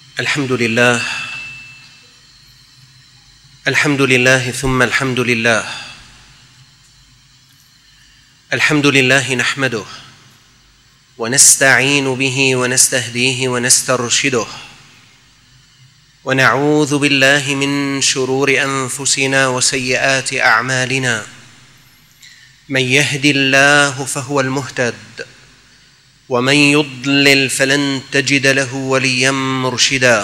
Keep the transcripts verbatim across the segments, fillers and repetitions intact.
الحمد لله الحمد لله ثم الحمد لله الحمد لله نحمده ونستعين به ونستهديه ونسترشده ونعوذ بالله من شرور أنفسنا وسيئات أعمالنا. من يهد الله فهو المهتد ومن يضلل فلن تجد له وليا مرشدا.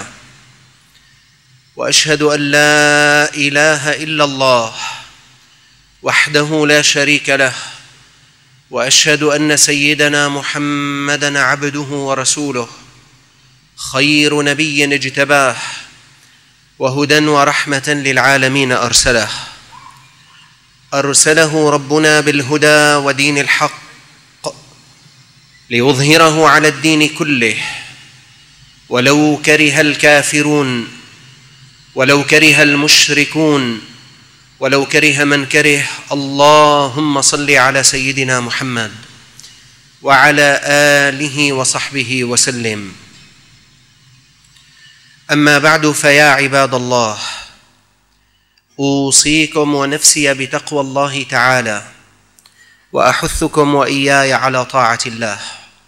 وأشهد أن لا إله إلا الله وحده لا شريك له، وأشهد أن سيدنا محمدًا عبده ورسوله، خير نبي اجتباه وهدى ورحمة للعالمين أرسله أرسله ربنا بالهدى ودين الحق ليظهره على الدين كله ولو كره الكافرون ولو كره المشركون ولو كره من كره. اللهم صل على سيدنا محمد وعلى آله وصحبه وسلم. أما بعد، فيا عباد الله، أوصيكم ونفسي بتقوى الله تعالى، وأحثكم وإياي على طاعة الله.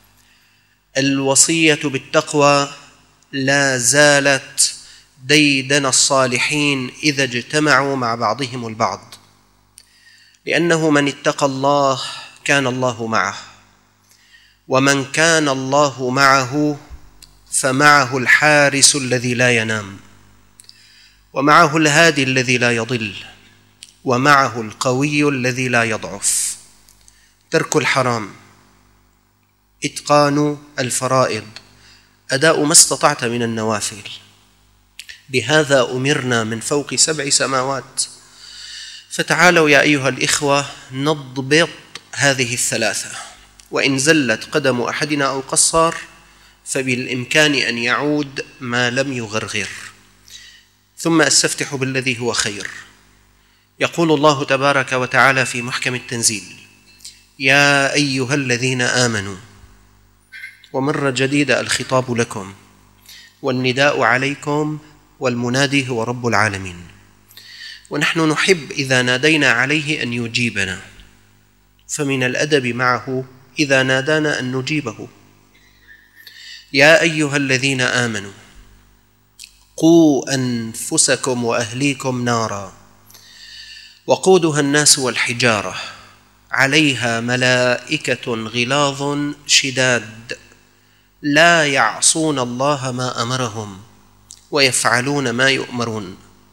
الوصية بالتقوى لا زالت ديدن الصالحين إذا اجتمعوا مع بعضهم البعض، لأنه من اتقى الله كان الله معه، ومن كان الله معه فمعه الحارس الذي لا ينام، ومعه الهادي الذي لا يضل، ومعه القوي الذي لا يضعف. ترك الحرام، إتقان الفرائض، أداء ما استطعت من النوافل. بهذا أمرنا من فوق سبع سماوات. فتعالوا يا أيها الإخوة نضبط هذه الثلاثة، وإن زلت قدم أحدنا أو قصر فبالإمكان أن يعود ما لم يغرغر. ثم أستفتح بالذي هو خير. يقول الله تبارك وتعالى في محكم التنزيل: يا أيها الذين آمنوا. ومرة جديدة الخطاب لكم والنداء عليكم، والمنادي هو رب العالمين، ونحن نحب إذا نادينا عليه أن يجيبنا، فمن الأدب معه إذا نادانا أن نجيبه. يا أيها الذين آمنوا قوا أنفسكم وأهليكم نارا وقودها الناس والحجارة عليها ملائكة غلاظ شداد لا يعصون الله ما أمرهم ويفعلون ما يؤمرون.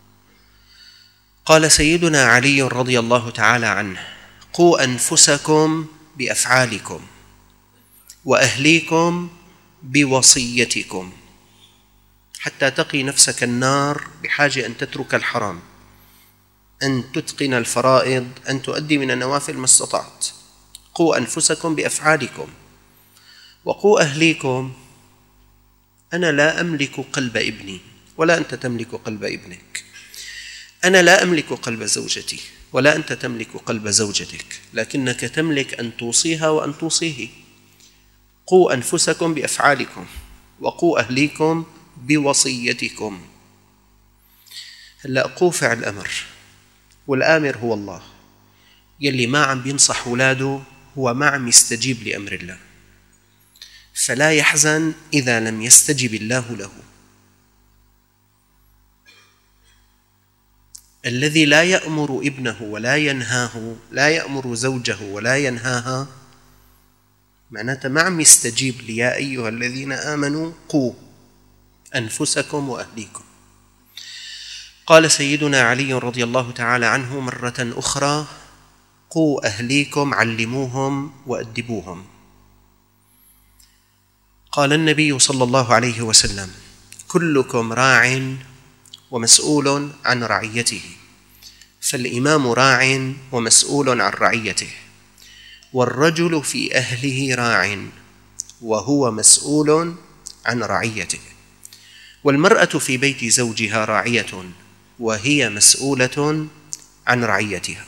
قال سيدنا علي رضي الله تعالى عنه: قوا أنفسكم بأفعالكم وأهليكم بوصيتكم. حتى تقي نفسك النار بحاجة أن تترك الحرام، أن تتقن الفرائض، أن تؤدي من النوافل ما استطعت. قوا أنفسكم بأفعالكم وقوا أهليكم. أنا لا أملك قلب ابني ولا أنت تملك قلب ابنك. أنا لا أملك قلب زوجتي ولا أنت تملك قلب زوجتك، لكنك تملك أن توصيها وأن توصيه. قوا أنفسكم بأفعالكم وقوا أهليكم بوصيتكم. هلأ قوا فعل أمر، والآمر هو الله، يلي ما عم بينصح ولاده هو ما عم يستجيب لأمر الله، فلا يحزن إذا لم يستجب الله له. الذي لا يأمر ابنه ولا ينهاه، لا يأمر زوجه ولا ينهاها، معناته ما عم يستجيب لي. يا أيها الذين آمنوا قوا أنفسكم وأهليكم. قال سيدنا علي رضي الله تعالى عنه مرة أخرى: قوا أهليكم، علموهم وأدبوهم. قال النبي صلى الله عليه وسلم: كلكم راع ومسؤول عن رعيته، فالإمام راع ومسؤول عن رعيته، والرجل في أهله راع وهو مسؤول عن رعيته، والمرأة في بيت زوجها راعية وهي مسؤولة عن رعيتها.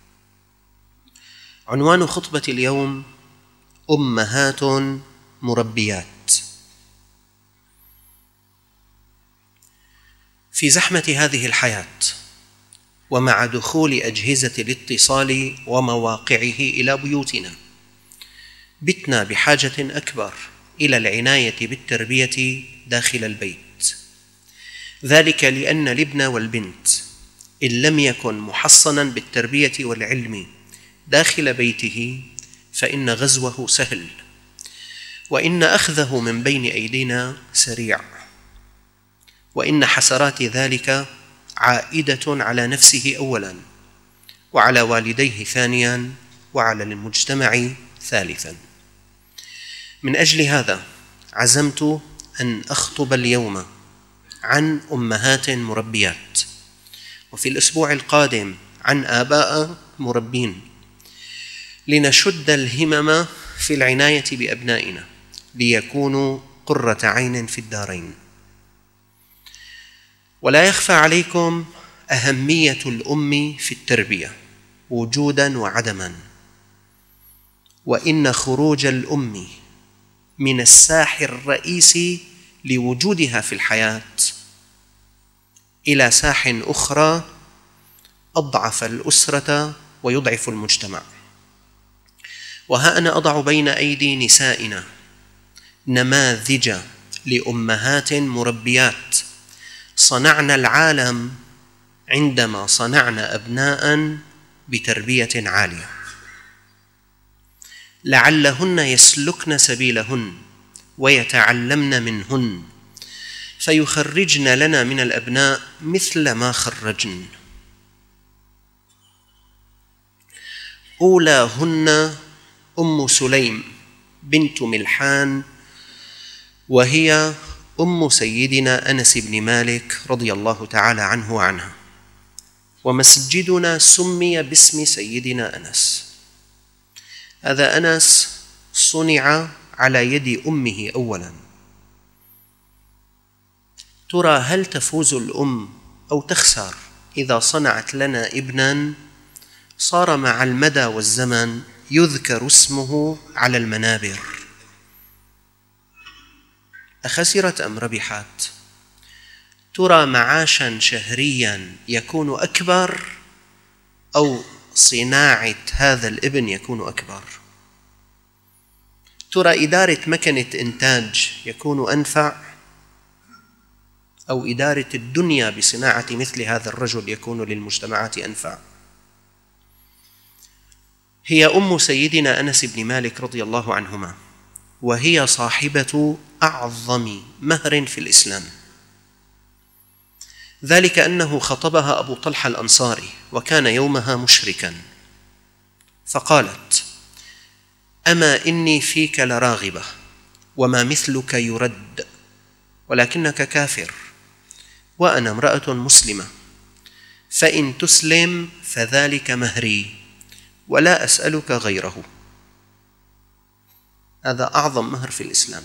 عنوان خطبة اليوم: أمهات مربيات. في زحمة هذه الحياة ومع دخول أجهزة الاتصال ومواقعه إلى بيوتنا بتنا بحاجة أكبر إلى العناية بالتربية داخل البيت، ذلك لأن الابن والبنت إن لم يكن محصنا بالتربية والعلم داخل بيته فإن غزوه سهل، وإن أخذه من بين أيدينا سريع، وإن حسرات ذلك عائدة على نفسه أولا، وعلى والديه ثانيا، وعلى المجتمع ثالثا. من أجل هذا عزمت أن أخطب اليوم عن أمهات مربيات، وفي الأسبوع القادم عن آباء مربين، لنشد الهمم في العناية بأبنائنا ليكونوا قرة عين في الدارين. ولا يخفى عليكم أهمية الأم في التربية وجوداً وعدماً، وإن خروج الأم من الساح الرئيسي لوجودها في الحياة إلى ساح أخرى أضعف الأسرة ويضعف المجتمع. وها أنا أضع بين أيدي نسائنا نماذج لأمهات مربيات صنعن العالم عندما صنعن أبناء بتربية عالية، لعلهن يسلكن سبيلهن ويتعلمن منهن فيخرجن لنا من الأبناء مثل ما خرجن. أولاهن أم سليم بنت ملحان، وهي أم سيدنا أنس بن مالك رضي الله تعالى عنه وعنها، ومسجدنا سمي باسم سيدنا أنس. هذا أنس صنع على يد أمه أولا. ترى هل تفوز الأم أو تخسر إذا صنعت لنا ابنا صار مع المدى والزمن يذكر اسمه على المنابر؟ أخسرت أم ربحت؟ ترى معاشا شهريا يكون أكبر أو صناعة هذا الابن يكون أكبر؟ ترى إدارة مكنة إنتاج يكون أنفع أو إدارة الدنيا بصناعة مثل هذا الرجل يكون للمجتمعات أنفع؟ هي أم سيدنا أنس بن مالك رضي الله عنهما، وهي صاحبة أعظم مهر في الإسلام، ذلك أنه خطبها أبو طلحة الأنصاري وكان يومها مشركا، فقالت: أما إني فيك لراغبة وما مثلك يرد، ولكنك كافر وأنا امرأة مسلمة، فإن تسلم فذلك مهري ولا أسألك غيره. هذا أعظم مهر في الإسلام.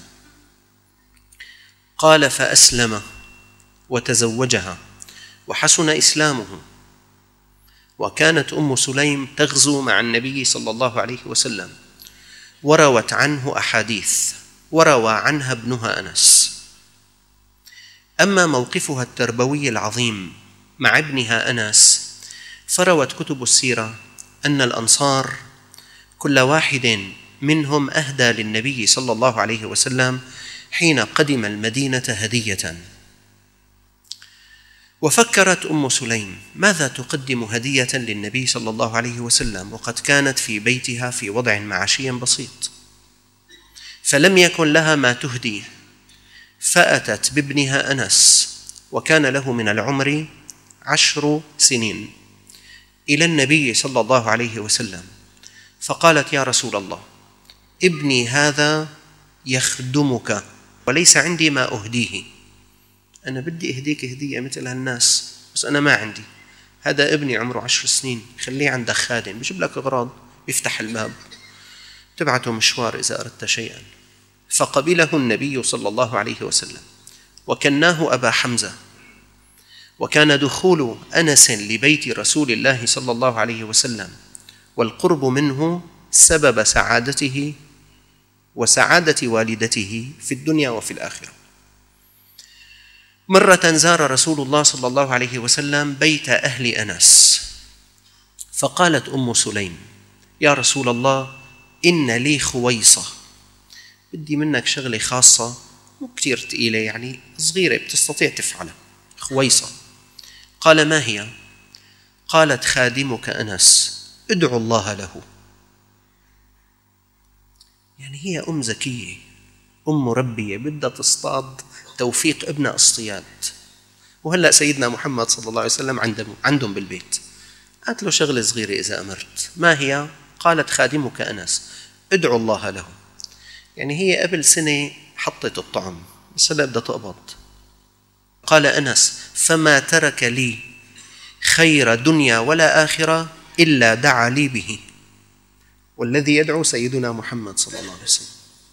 قال: فأسلم وتزوجها وحسن إسلامه. وكانت أم سليم تغزو مع النبي صلى الله عليه وسلم، وروت عنه أحاديث، وروى عنها ابنها أنس. أما موقفها التربوي العظيم مع ابنها أنس فروت كتب السيرة أن الأنصار كل واحد منهم أهدى للنبي صلى الله عليه وسلم حين قدم المدينة هدية. وفكرت أم سليم ماذا تقدم هدية للنبي صلى الله عليه وسلم وقد كانت في بيتها في وضع معاشي بسيط، فلم يكن لها ما تهدي، فأتت بابنها أنس وكان له من العمر عشر سنين إلى النبي صلى الله عليه وسلم، فقالت: يا رسول الله، ابني هذا يخدمك وليس عندي ما أهديه. أنا بدي أهديك هدية مثل هالناس بس أنا ما عندي. هذا ابني عمره عشر سنين، خليه عندك خادم بيجيب لك أغراض، بيفتح الباب، تبعته مشوار إذا أردت شيئا. فقبله النبي صلى الله عليه وسلم وكناه أبا حمزة. وكان دخول أنس لبيت رسول الله صلى الله عليه وسلم والقرب منه سبب سعادته وسعادة والدته في الدنيا وفي الآخرة. مرة زار رسول الله صلى الله عليه وسلم بيت أهل أنس، فقالت أم سليم: يا رسول الله، إن لي خويصة، بدي منك شغلة خاصة مو كتير تقيلة، يعني صغيرة بتستطيع تفعلها، خويصة. قال: ما هي؟ قالت: خادمك أنس، ادعو الله له. يعني هي أم ذكية، أم مربية، بدها تصطاد توفيق ابن اصطياد. وهلأ سيدنا محمد صلى الله عليه وسلم عندهم عندهم بالبيت، قالت له شغلة صغيرة إذا أمرت. ما هي؟ قالت: خادمك أنس، ادعو الله له. يعني هي قبل سنة حطت الطعم، بس هلأ بدها تقبض. قال أنس: فما ترك لي خير دنيا ولا آخرة إلا دعا لي به، والذي يدعو سيدنا محمد صلى الله عليه وسلم.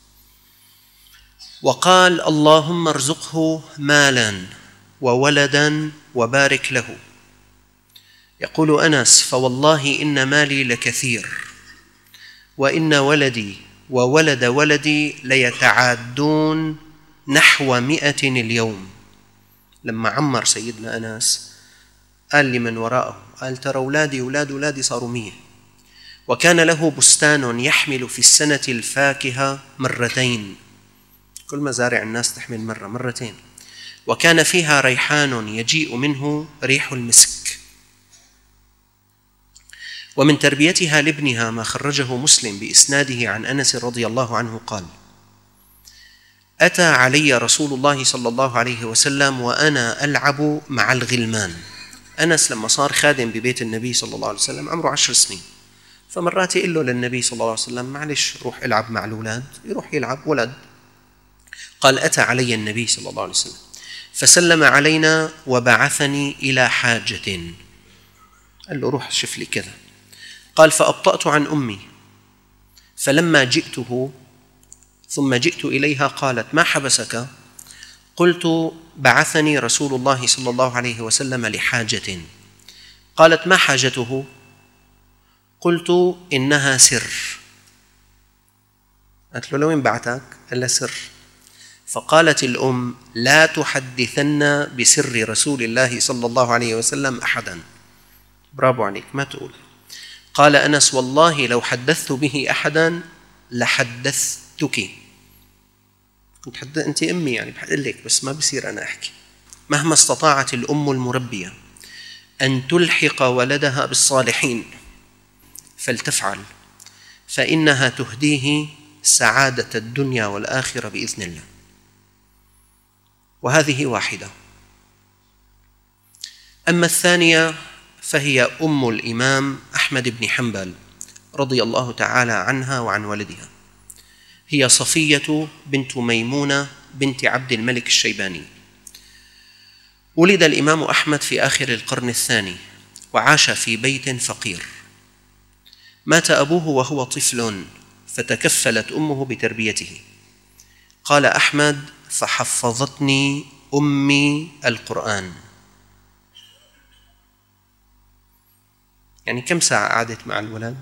وقال: اللهم ارزقه مالا وولدا وبارك له. يقول أنس: فوالله إن مالي لكثير، وإن ولدي وولد ولدي ليتعادون نحو مئة اليوم. لما عمر سيدنا أنس قال لمن وراءه، قال: ترى أولادي أولاد أولادي صاروا مية. وكان له بستان يحمل في السنة الفاكهة مرتين، كل مزارع الناس تحمل مرة مرتين. وكان فيها ريحان يجيء منه ريح المسك. ومن تربيتها لابنها ما خرجه مسلم بإسناده عن أنس رضي الله عنه قال: أتى علي رسول الله صلى الله عليه وسلم وأنا ألعب مع الغلمان. أنس لما صار خادم ببيت النبي صلى الله عليه وسلم عمره عشر سنين، فمرات يقول له للنبي صلى الله عليه وسلم: معلش روح العب مع الأولاد، يروح يلعب ولد. قال: أتى علي النبي صلى الله عليه وسلم فسلم علينا وبعثني إلى حاجة، قال له: روح شوف لي كذا. قال: فأبطأت عن أمي، فلما جئته ثم جئت إليها قالت: ما حبسك؟ قلت: بعثني رسول الله صلى الله عليه وسلم لحاجة. قالت: ما حاجته؟ قلت: إنها سر. قالت له: لوين بعثك؟ قال لها: سر. فقالت الأم: لا تحدثن بسر رسول الله صلى الله عليه وسلم أحدا. برافو عليك، ما تقول. قال أنس: والله لو حدثت به أحدا لحدثتك. كنت حد أنت أمي، يعني بحقول لك، بس ما بصير أنا أحكي. مهما استطاعت الأم المربية أن تلحق ولدها بالصالحين فلتفعل، فإنها تهديه سعادة الدنيا والآخرة بإذن الله. وهذه واحدة. أما الثانية فهي أم الإمام أحمد بن حنبل رضي الله تعالى عنها وعن ولدها، هي صفية بنت ميمونة بنت عبد الملك الشيباني. ولد الإمام أحمد في آخر القرن الثاني، وعاش في بيت فقير. مات أبوه وهو طفل، فتكفلت أمه بتربيته. قال أحمد: فحفظتني أمي القرآن. يعني كم ساعة قعدت مع الولد؟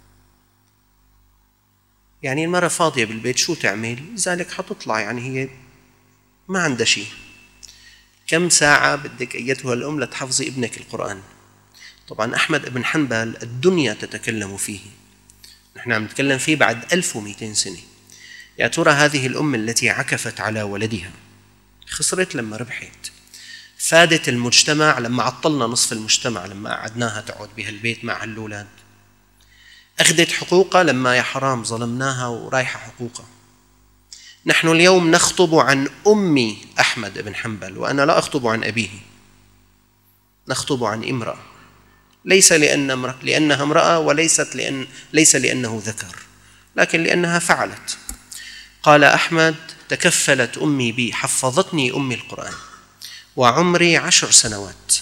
يعني المرة فاضية بالبيت شو تعمل؟ لذلك حتطلع، يعني هي ما عندها شيء. كم ساعة بدك أيتها الأم لتحفظي ابنك القرآن؟ طبعا أحمد بن حنبل الدنيا تتكلم فيه، نحن عم نتكلم فيه بعد ألف ومئتين سنة. يا ترى هذه الأم التي عكفت على ولدها خسرت لما ربحت، فادت المجتمع لما عطلنا نصف المجتمع، لما قعدناها تقعد بهالبيت مع هالأولاد، أخذت حقوقها لما يا حرام ظلمناها ورايحة حقوقها. نحن اليوم نخطب عن أم أحمد بن حنبل، وأنا لا أخطب عن أبيه، نخطب عن امرأة، ليس لأن امرأة لأنها امرأة، وليست لأن ليس لأنه ذكر، لكن لأنها فعلت. قال أحمد: تكفلت أمي بي، حفظتني أمي القرآن وعمري عشر سنوات.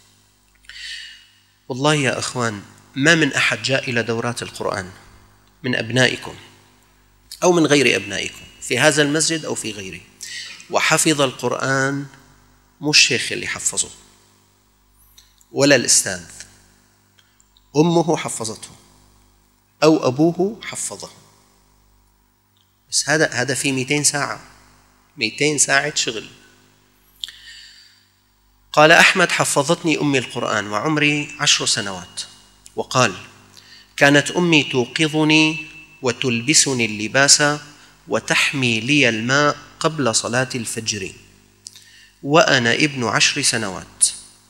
والله يا أخوان، ما من أحد جاء إلى دورات القرآن من أبنائكم أو من غير أبنائكم في هذا المسجد أو في غيره وحفظ القرآن، مش الشيخ اللي حفظه ولا الأستاذ، أمه حفظته أو أبوه حفظه. بس هذا هذا في مئتين ساعة، مئتين ساعة شغل. قال أحمد: حفظتني أمي القرآن وعمري عشر سنوات. وقال: كانت أمي توقظني وتلبسني اللباس وتحمي لي الماء قبل صلاة الفجر وأنا ابن عشر سنوات.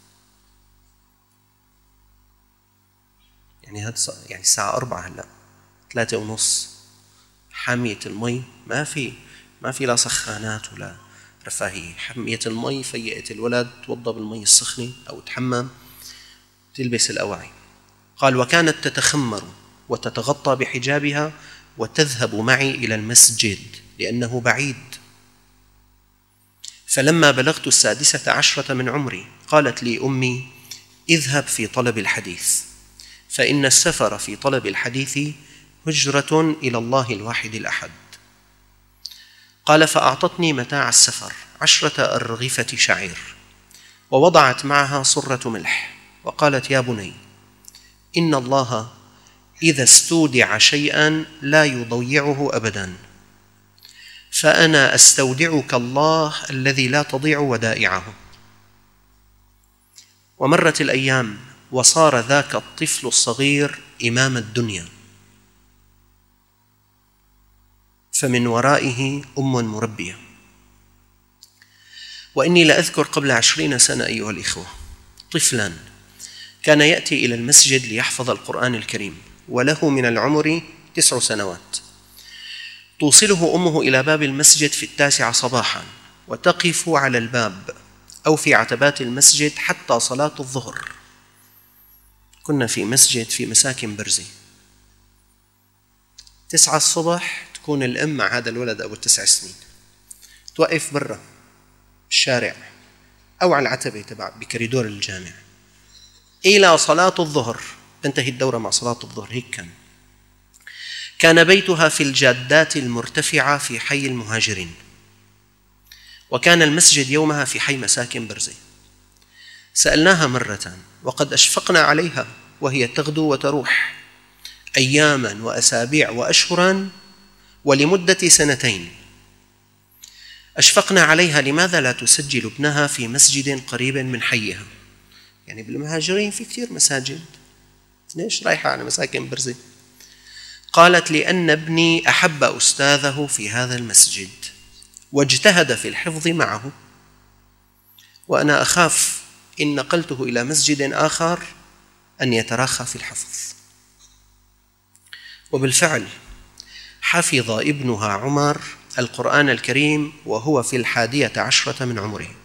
يعني هذا يعني الساعة أربعة هلا ثلاثة ونص، حامية المي، ما في ما في لا سخانات ولا رفاهية، حمية المي، فيقت الولد توضى بالمي السخنة أو تحمم، تلبس الأواعي. قال: وكانت تتخمر وتتغطى بحجابها وتذهب معي إلى المسجد لأنه بعيد. فلما بلغت السادسة عشرة من عمري قالت لي أمي: اذهب في طلب الحديث، فإن السفر في طلب الحديث هجرة إلى الله الواحد الأحد. قال: فأعطتني متاع السفر عشرة أرغفة شعير، ووضعت معها صرة ملح، وقالت: يا بني، إن الله إذا استودع شيئا لا يضيعه أبدا، فأنا أستودعك الله الذي لا تضيع ودائعه. ومرت الأيام وصار ذاك الطفل الصغير إمام الدنيا، فمن ورائه أم مربية. وإني لأذكر قبل عشرين سنة أيها الإخوة طفلا كان يأتي إلى المسجد ليحفظ القرآن الكريم، وله من العمر تسع سنوات. توصله أمه إلى باب المسجد في التاسعة صباحا، وتقف على الباب أو في عتبات المسجد حتى صلاة الظهر. كنا في مسجد في مساكن برزة، تسعة الصبح تكون الأم مع هذا الولد أبو التسع سنين، توقف برا بالشارع أو على العتبة تبع بكريدور الجامع إلى صلاة الظهر، تنتهي الدورة مع صلاة الظهر. هيك كان. كان بيتها في الجادات المرتفعة في حي المهاجرين، وكان المسجد يومها في حي مساكن برزة. سألناها مرة وقد أشفقنا عليها وهي تغدو وتروح أياما وأسابيع وأشهرا ولمدة سنتين. أشفقنا عليها لماذا لا تسجل ابنها في مسجد قريب من حيها، يعني بالمهاجرين في كثير مساجد، ليش رايحة على مساكن برزة؟ قالت: لأن ابني أحب أستاذه في هذا المسجد واجتهد في الحفظ معه، وأنا أخاف إن نقلته إلى مسجد آخر أن يتراخى في الحفظ. وبالفعل حفظ ابنها عمر القرآن الكريم وهو في الحادية عشرة من عمره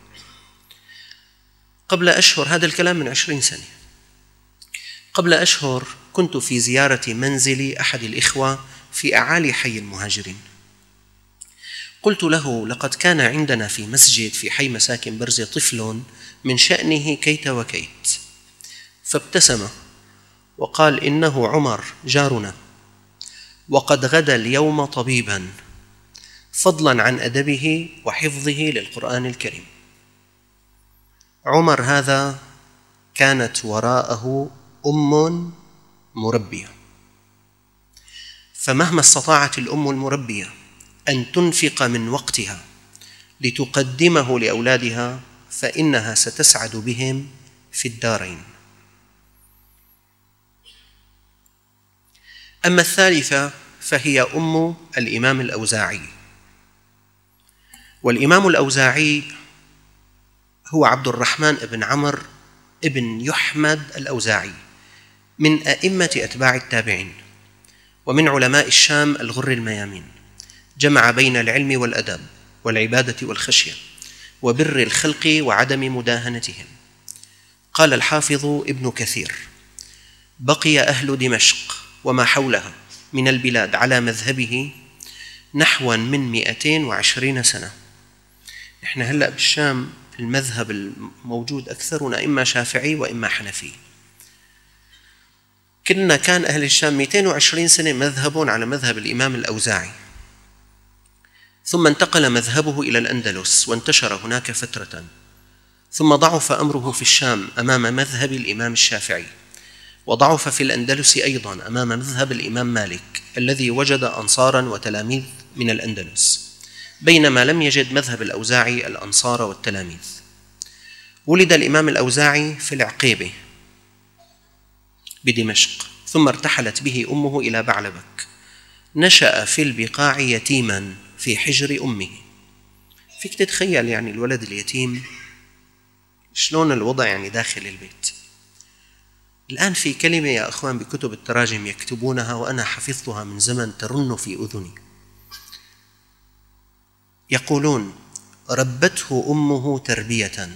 قبل أشهر. هذا الكلام من عشرين سنة. قبل أشهر كنت في زيارة منزل أحد الإخوة في أعالي حي المهاجرين. قلت له: لقد كان عندنا في مسجد في حي مساكن برزة طفل من شأنه كيت وكيت. فابتسم وقال: إنه عمر جارنا، وقد غدا اليوم طبيبا، فضلا عن أدبه وحفظه للقرآن الكريم. عمر هذا كانت وراءه أم مربية، فمهما استطاعت الأم المربية أن تنفق من وقتها لتقدمه لأولادها فإنها ستسعد بهم في الدارين. أما الثالثة فهي أم الإمام الأوزاعي. والإمام الأوزاعي هو عبد الرحمن بن عمرو بن يحمد الأوزاعي، من أئمة أتباع التابعين، ومن علماء الشام الغر الميامين. جمع بين العلم والأدب والعبادة والخشية وبر الخلق وعدم مداهنتهم. قال الحافظ ابن كثير: بقي أهل دمشق وما حولها من البلاد على مذهبه نحو من مئتين وعشرين سنة. نحن هلأ بالشام المذهب الموجود أكثرنا إما شافعي وإما حنفي. كنا كان أهل الشام مئتين وعشرين سنة مذهب على مذهب الإمام الأوزاعي، ثم انتقل مذهبه إلى الأندلس وانتشر هناك فترة، ثم ضعف أمره في الشام أمام مذهب الإمام الشافعي، وضعف في الأندلس أيضا أمام مذهب الإمام مالك الذي وجد أنصارا وتلاميذ من الأندلس، بينما لم يجد مذهب الأوزاعي الأنصار والتلاميذ. ولد الإمام الأوزاعي في العقيبة بدمشق، ثم ارتحلت به أمه إلى بعلبك. نشأ في البقاع يتيما في حجر أمه. فيك تتخيل يعني الولد اليتيم شلون الوضع يعني داخل البيت. الآن في كلمة يا أخوان بكتب التراجم يكتبونها وأنا حفظتها من زمن ترن في أذني، يقولون: ربته أمه تربية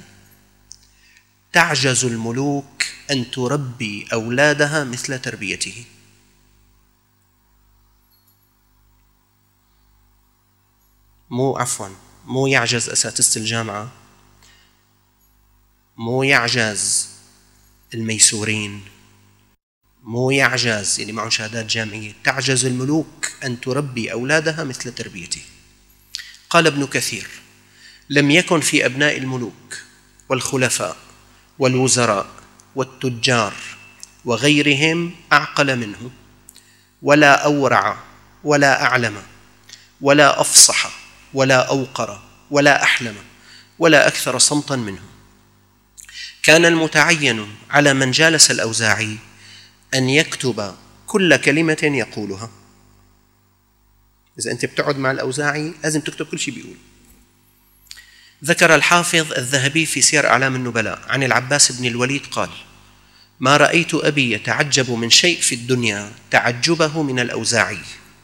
تعجز الملوك أن تربي أولادها مثل تربيته. مو عفوا مو يعجز أساتذة الجامعة، مو يعجز الميسورين، مو يعجز اللي معه شهادات جامعية، تعجز الملوك أن تربي أولادها مثل تربيته. قال ابن كثير: لم يكن في أبناء الملوك والخلفاء والوزراء والتجار وغيرهم أعقل منه، ولا أورع ولا أعلم ولا أفصح ولا أوقر ولا أحلم ولا أكثر صمتا منه. كان المتعين على من جالس الأوزاعي أن يكتب كل كلمة يقولها. إذا أنت بتقعد مع الأوزاعي لازم تكتب كل شيء بيقول. ذكر الحافظ الذهبي في سير أعلام النبلاء عن العباس بن الوليد قال: ما رأيت أبي يتعجب من شيء في الدنيا تعجبه من الأوزاعي.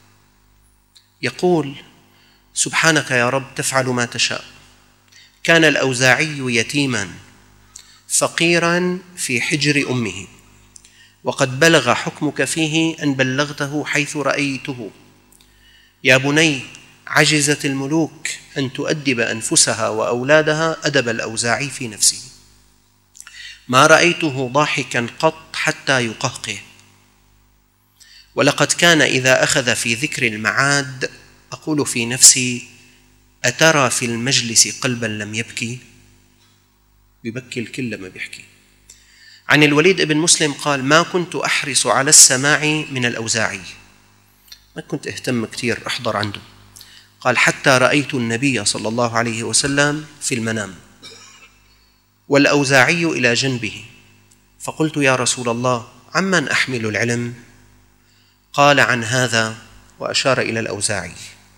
يقول: سبحانك يا رب تفعل ما تشاء. كان الأوزاعي يتيما فقيرا في حجر أمه، وقد بلغ حكمك فيه أن بلغته حيث رأيته. يا بني، عجزت الملوك أن تؤدب أنفسها وأولادها أدب الأوزاعي في نفسه. ما رأيته ضاحكا قط حتى يقهقه، ولقد كان إذا أخذ في ذكر المعاد أقول في نفسي: أترى في المجلس قلبا لم يبكي؟ ببكي الكل لما بيحكي. عن الوليد بن مسلم قال: ما كنت أحرص على السماع من الأوزاعي، ما كنت أهتم كثير أحضر عنده. قال: حتى رأيت النبي صلى الله عليه وسلم في المنام والأوزاعي إلى جنبه، فقلت: يا رسول الله، عمن أحمل العلم؟ قال: عن هذا، وأشار إلى الأوزاعي.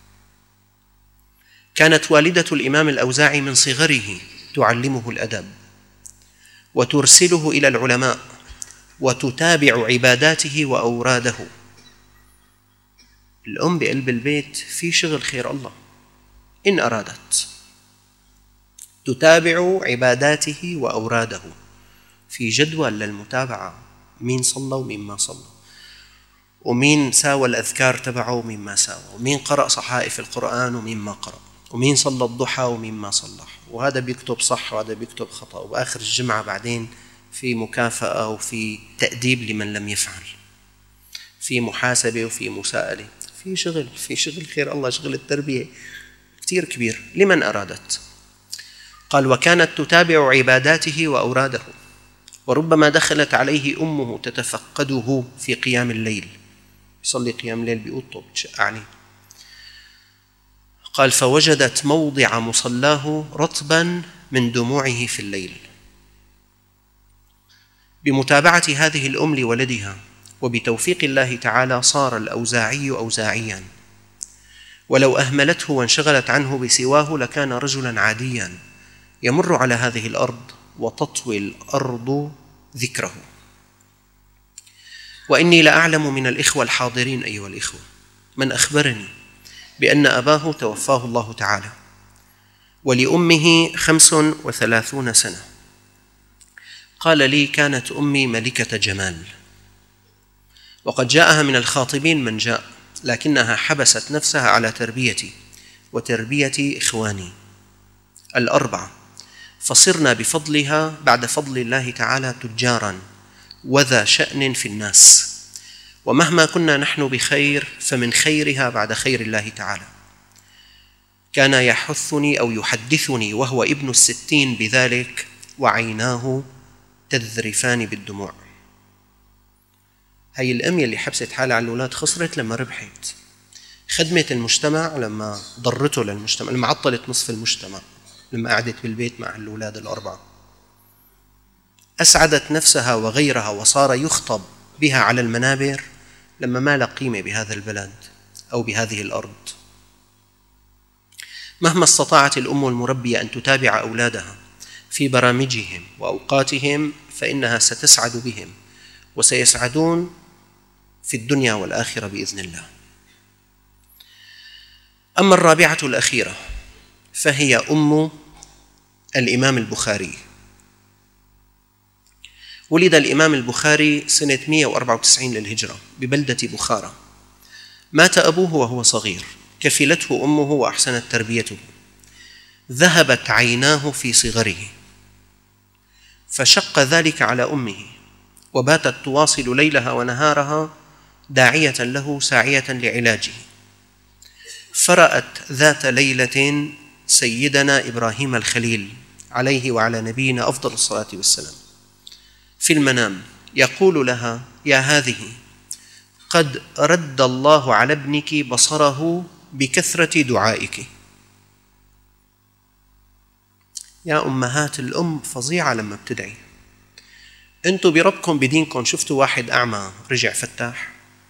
كانت والدة الإمام الأوزاعي من صغره تعلمه الأدب وترسله إلى العلماء وتتابع عباداته وأوراده. الأم بقلب البيت في شغل خير الله إن أرادت، تتابع عباداته وأوراده في جدول للمتابعة، مين صلى ومين ما صلى، ومين ساوى الأذكار تبعه ومين ما ساوى، ومين قرأ صحائف القرآن ومين ما قرأ، ومين صلى الضحى ومين ما صلى، وهذا بيكتب صح وهذا بيكتب خطأ، وآخر الجمعة بعدين في مكافأة وفي تأديب لمن لم يفعل، في محاسبة وفي مساءلة، في شغل في شغل خير الله، شغل التربية كتير كبير لمن أرادت. قال: وكانت تتابع عباداته وأوراده، وربما دخلت عليه أمه تتفقده في قيام الليل، يصلي قيام الليل بأوضته بتشقعني. قال: فوجدت موضع مصلاه رطبا من دموعه في الليل. بمتابعة هذه الأم لولدها وبتوفيق الله تعالى صار الأوزاعي أوزاعيا، ولو أهملته وانشغلت عنه بسواه لكان رجلا عاديا يمر على هذه الأرض وتطوي الأرض ذكره. وإني لأعلم من الإخوة الحاضرين أيها الإخوة من أخبرني بأن أباه توفاه الله تعالى ولأمه خمس وثلاثون سنة. قال لي: كانت أمي ملكة جمال، وقد جاءها من الخاطبين من جاء، لكنها حبست نفسها على تربيتي وتربية إخواني الأربعة، فصرنا بفضلها بعد فضل الله تعالى تجارا وذا شأن في الناس، ومهما كنا نحن بخير فمن خيرها بعد خير الله تعالى. كان يحثني أو يحدثني وهو ابن الستين بذلك وعيناه تذرفان بالدموع. هاي الأم اللي حبست حالها على الأولاد خسرت لما ربحت، خدمت المجتمع لما ضرته للمجتمع، لما عطلت نصف المجتمع، لما قعدت بالبيت مع الأولاد الأربعة. أسعدت نفسها وغيرها وصار يخطب بها على المنابر لما ما لها قيمة بهذا البلد أو بهذه الأرض. مهما استطاعت الأم المربية أن تتابع أولادها في برامجهم وأوقاتهم فإنها ستسعد بهم وسيسعدون في الدنيا والآخرة بإذن الله. أما الرابعة الأخيرة فهي أم الإمام البخاري. ولد الإمام البخاري سنة مئة وأربعة وتسعين للهجرة ببلدة بخارى. مات أبوه وهو صغير، كفلته أمه وأحسنت تربيته. ذهبت عيناه في صغره فشق ذلك على أمه، وباتت تواصل ليلها ونهارها داعية له ساعية لعلاجه. فرأت ذات ليلة سيدنا إبراهيم الخليل عليه وعلى نبينا أفضل الصلاة والسلام في المنام يقول لها: يا هذه، قد رد الله على ابنك بصره بكثرة دعائك. يا أمهات، الأم فظيعة لما بتدعي. أنتوا بربكم بدينكم شفتوا واحد أعمى رجع فتاح؟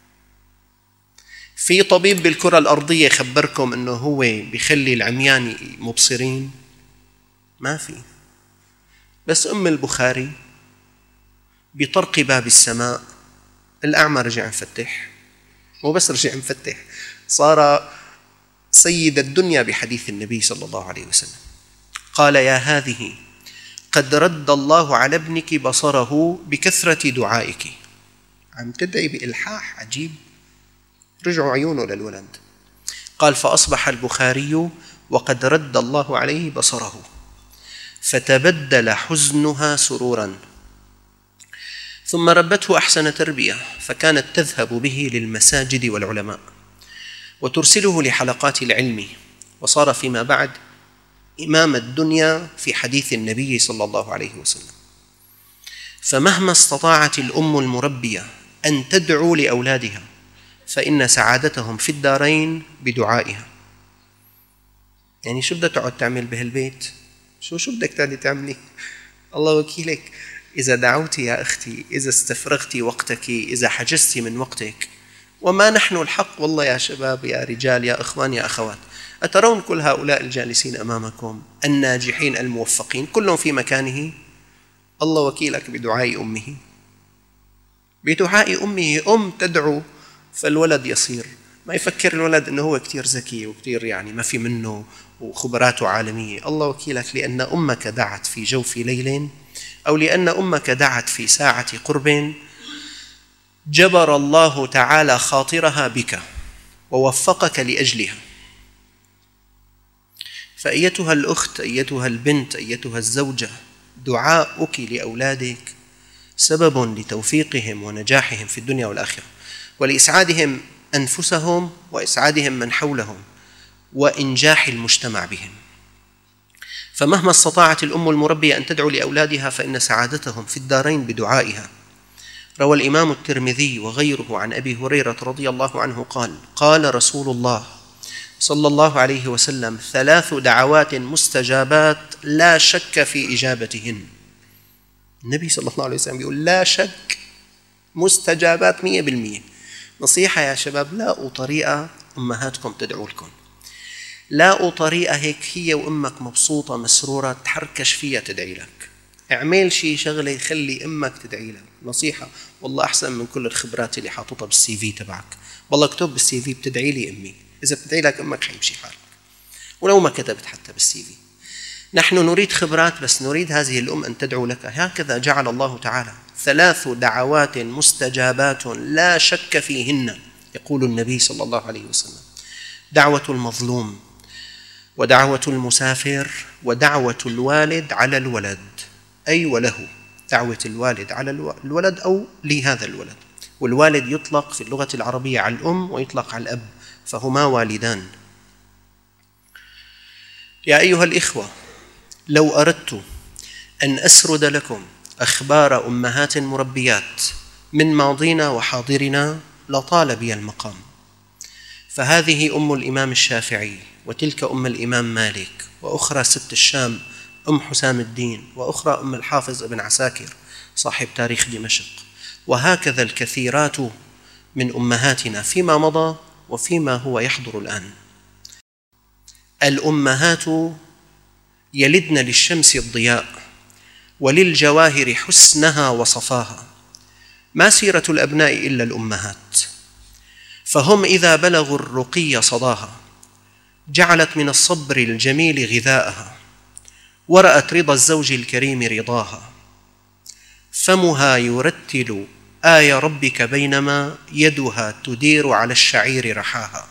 في طبيب بالكرة الأرضية خبركم أنه هو بيخلي العميان مبصرين؟ ما في. بس أم البخاري بطرق باب السماء الأعمى رجع مفتح، مو بس رجع مفتح، صار سيد الدنيا بحديث النبي صلى الله عليه وسلم. قال: يا هذه، قد رد الله على ابنك بصره بكثرة دعائك. عم تدعي بإلحاح عجيب، رجعوا عيونه للولد. قال: فأصبح البخاري وقد رد الله عليه بصره، فتبدل حزنها سرورا. ثم ربته أحسن تربية، فكانت تذهب به للمساجد والعلماء وترسله لحلقات العلم، وصار فيما بعد إمام الدنيا في حديث النبي صلى الله عليه وسلم. فمهما استطاعت الأم المربية أن تدعو لأولادها فإن سعادتهم في الدارين بدعائها. يعني شو بدها تقعد تعمل بهالبيت؟ شو شو بدك تاني تعملي؟ الله وكيلك، إذا دعوتي يا أختي، إذا استفرغتي وقتك، إذا حجزتي من وقتك. وما نحن الحق والله يا شباب، يا رجال، يا إخوان، يا أخوات. أترون كل هؤلاء الجالسين أمامكم الناجحين الموفقين كلهم في مكانه؟ الله وكيلك بدعاء أمه، بدعاء أمه. أم تدعو فالولد يصير. ما يفكر الولد أنه هو كتير ذكي وكتير يعني ما في منه وخبراته عالمية. الله وكيلك، لأن أمك دعت في جوف ليل، أو لأن أمك دعت في ساعة قرب، جبر الله تعالى خاطرها بك ووفقك لأجلها. فأيتها الأخت، أيتها البنت، أيتها الزوجة، دعاؤك لأولادك سبب لتوفيقهم ونجاحهم في الدنيا والآخرة، ولإسعادهم أنفسهم وإسعادهم من حولهم، وإنجاح المجتمع بهم. فمهما استطاعت الأم المربية أن تدعو لأولادها فإن سعادتهم في الدارين بدعائها. روى الإمام الترمذي وغيره عن أبي هريرة رضي الله عنه قال: قال رسول الله صلى الله عليه وسلم: ثلاث دعوات مستجابات لا شك في إجابتهن. النبي صلى الله عليه وسلم يقول لا شك، مستجابات مئة بالمئة. نصيحة يا شباب، لاقوا طريقة أمهاتكم تدعو لكم، لاقوا طريقة هيك هي وأمك مبسوطة مسرورة تحركش فيها تدعي لك. اعمل شيء شغلة يخلي أمك تدعي لك. نصيحة والله أحسن من كل الخبرات اللي حاططها بالسي في تبعك. والله اكتب بالسي في بتدعي لي أمي، إذا بتدعي لك أمك حيمشي حالك، ولو ما كتبت حتى بالسي في. نحن نريد خبرات، بس نريد هذه الأم أن تدعو لك. هكذا جعل الله تعالى ثلاث دعوات مستجابات لا شك فيهن، يقول النبي صلى الله عليه وسلم: دعوة المظلوم، ودعوة المسافر، ودعوة الوالد على الولد، أي وله. دعوة الوالد على الولد أو لهذا الولد. والوالد يطلق في اللغة العربية على الأم ويطلق على الأب، فهما والدان. يا أيها الإخوة، لو أردت أن أسرد لكم أخبار أمهات مربيات من ماضينا وحاضرنا لطال بي المقام. فهذه أم الإمام الشافعي، وتلك أم الإمام مالك، وأخرى ست الشام أم حسام الدين، وأخرى أم الحافظ ابن عساكر، صاحب تاريخ دمشق. وهكذا الكثيرات من أمهاتنا فيما مضى وفيما هو يحضر الآن. الأمهات يلدن للشمس الضياء وللجواهر حسنها وصفاها. ما سيرة الأبناء إلا الأمهات، فهم إذا بلغوا الرقي صداها، جعلت من الصبر الجميل غذاءها، ورأت رضا الزوج الكريم رضاها. فمها يرتل آي ربك بينما يدها تدير على الشعير رحاها.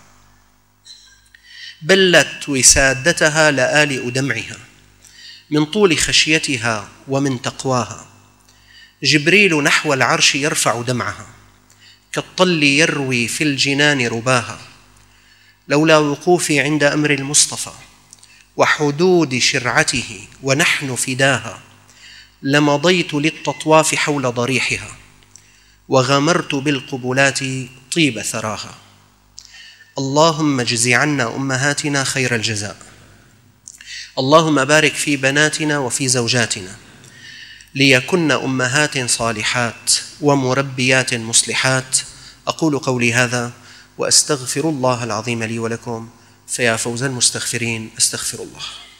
بلت وسادتها لآلئ دمعها من طول خشيتها ومن تقواها. جبريل نحو العرش يرفع دمعها كالطل يروي في الجنان رباها. لولا وقوفي عند أمر المصطفى وحدود شرعته ونحن فداها، لمضيت للتطواف حول ضريحها وغمرت بالقبلات طيب ثراها. اللهم اجز عنا أمهاتنا خير الجزاء. اللهم بارك في بناتنا وفي زوجاتنا ليكن أمهات صالحات ومربيات مصلحات. أقول قولي هذا وأستغفر الله العظيم لي ولكم، فيا فوز المستغفرين. أستغفر الله.